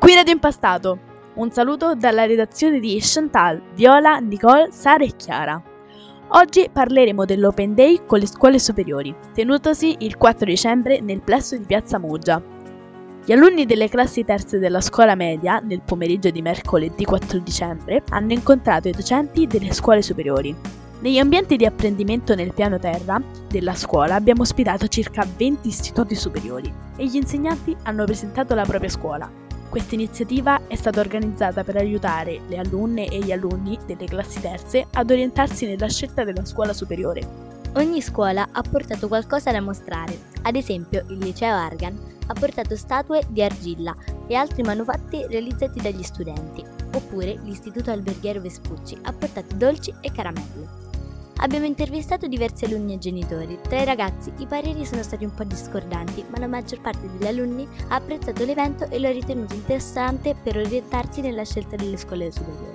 Qui Radio Impastato, un saluto dalla redazione di Chantal, Viola, Nicole, Sara e Chiara. Oggi parleremo dell'Open Day con le scuole superiori, tenutosi il 4 dicembre nel plesso di Piazza Muggia. Gli alunni delle classi terze della scuola media, nel pomeriggio di mercoledì 4 dicembre, hanno incontrato i docenti delle scuole superiori. Negli ambienti di apprendimento nel piano terra della scuola abbiamo ospitato circa 20 istituti superiori e gli insegnanti hanno presentato la propria scuola. Questa iniziativa è stata organizzata per aiutare le alunne e gli alunni delle classi terze ad orientarsi nella scelta della scuola superiore. Ogni scuola ha portato qualcosa da mostrare, ad esempio il liceo Argan ha portato statue di argilla e altri manufatti realizzati dagli studenti, oppure l'istituto alberghiero Vespucci ha portato dolci e caramelle. Abbiamo intervistato diversi alunni e genitori. Tra i ragazzi i pareri sono stati un po' discordanti, ma la maggior parte degli alunni ha apprezzato l'evento e lo ha ritenuto interessante per orientarsi nella scelta delle scuole superiori.